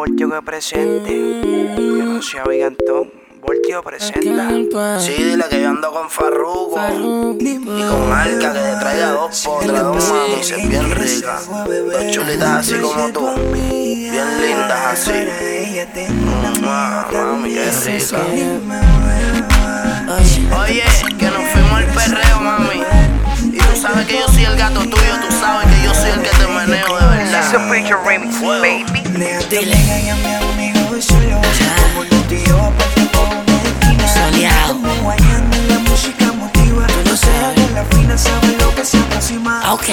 Voltio que presente, que no sea Bigantón. Voltio presenta. Sí, dile que yo ando con Farruko y con Alka, que te traiga dos potras, dos mami, es bien rica. Dos chulitas así como tú, bien lindas así. Mami, qué rica. Oye, que nos fuimos al perreo, mami. Y tú sabes que yo soy el gato tuyo, tú sabes que yo soy el que te meneo de verdad. It's a feature remix, baby. Dile. Soleado. Ok.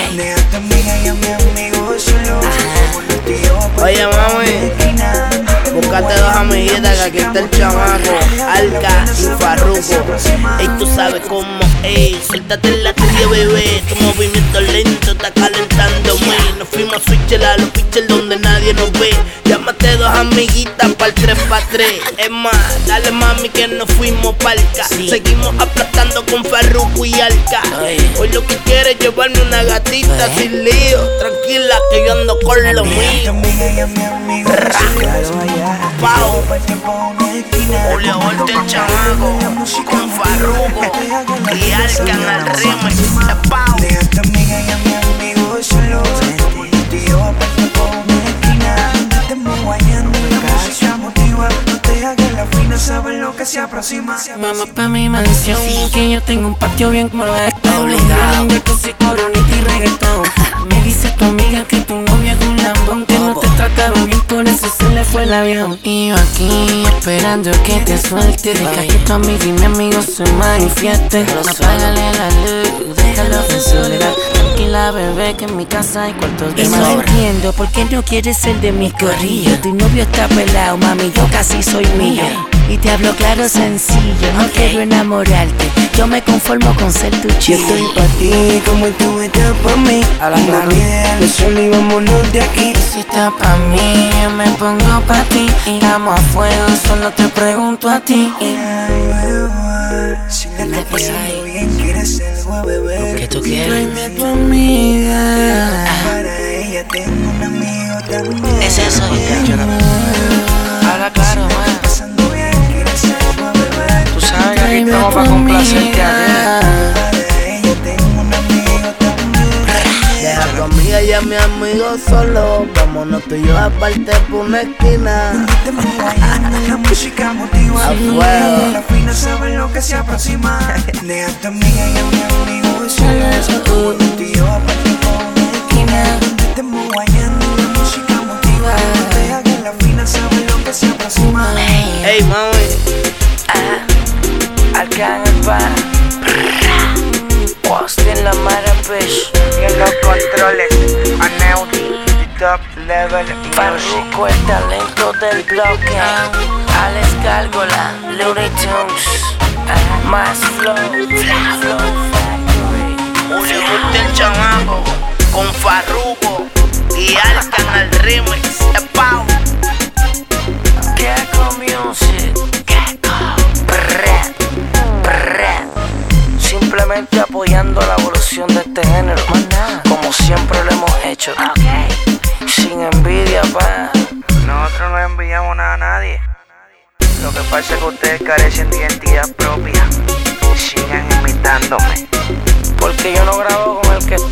Oye, mami, búscate dos amiguitas que aquí está el chamaco, Alka y Farruko. Ey, tú sabes cómo, ey, suéltate la tuya, bebé. Tu movimiento lento está calentándome. Nos fuimos a switcher a los pitchers donde nadie nos ve. Llámate dos amiguitas para el 3x3. Es más, dale mami que nos fuimos palca. Seguimos aplastando con Farruko y Alka. Hoy lo que quiere es llevarme una gatita sin lío. Tranquila que yo ando con lo mío. Pau, Julio Voltio el chamaco con Farruko y Alka en el remix. Pau. Vamos pa' mi mansión, que yo tengo un patio bien molesto. Obligado, yo que si cobro ni ti reggaetón. Me dice tu amiga que tu novia es un lambón, que no te trataron bien, por eso se le fue el avión. Y yo aquí esperando que te suelte. Deja que tu amiga y mi amigo se manifiesten. Apágale la luz, déjalo en soledad. Tranquila bebé, que en mi casa hay cuartos de más. Y no entiendo por qué no quieres ser de mis corrillos. Tu novio está pelado, mami, yo casi soy mío. Y te hablo claro, sencillo, no quiero enamorarte. Yo me conformo con ser tu chico. Yo estoy pa' ti como tú estás pa' mí. A la no olvides solo y vámonos de aquí. Si estás pa' mí, yo me pongo pa' ti. Estamos a fuego, solo te pregunto a ti. Si la estás pasando bien, quieres algo, bebé. ¿Qué tú quieres? Tráeme a tu amiga. Para ella tengo un amigo también. Es eso, habla claro, man. Tú sabes que aquí estamos para complacerte a Deja a tu amiga y a mi amigo solo. Vámonos tú y yo aparte por una esquina. La música motiva. A fuego. La fina sabe lo que se aproxima. Deja a tu amiga y a mi amigo solo. Tú y yo aparte por una esquina. Estamos guayando, la música motiva. Deja que la fina sabe lo que se aproxima. Ey, mami. Alka en el bar. Austin la mara, bitch. Y en los controles, Aneudi, top level Farruko, el talento del bloque. Alex Gárgola, Looney Tunes. Más flow, Factory. Julio Voltio el chamaco con Farruko y Alka en el remix. Pau. Gecko Music. Simplemente apoyando la evolución de este género, como siempre lo hemos hecho. Sin envidia, pa. Nosotros no enviamos nada a nadie. Lo que pasa es que ustedes carecen de identidad propia. Sigan imitándome. Porque yo no grabo con el que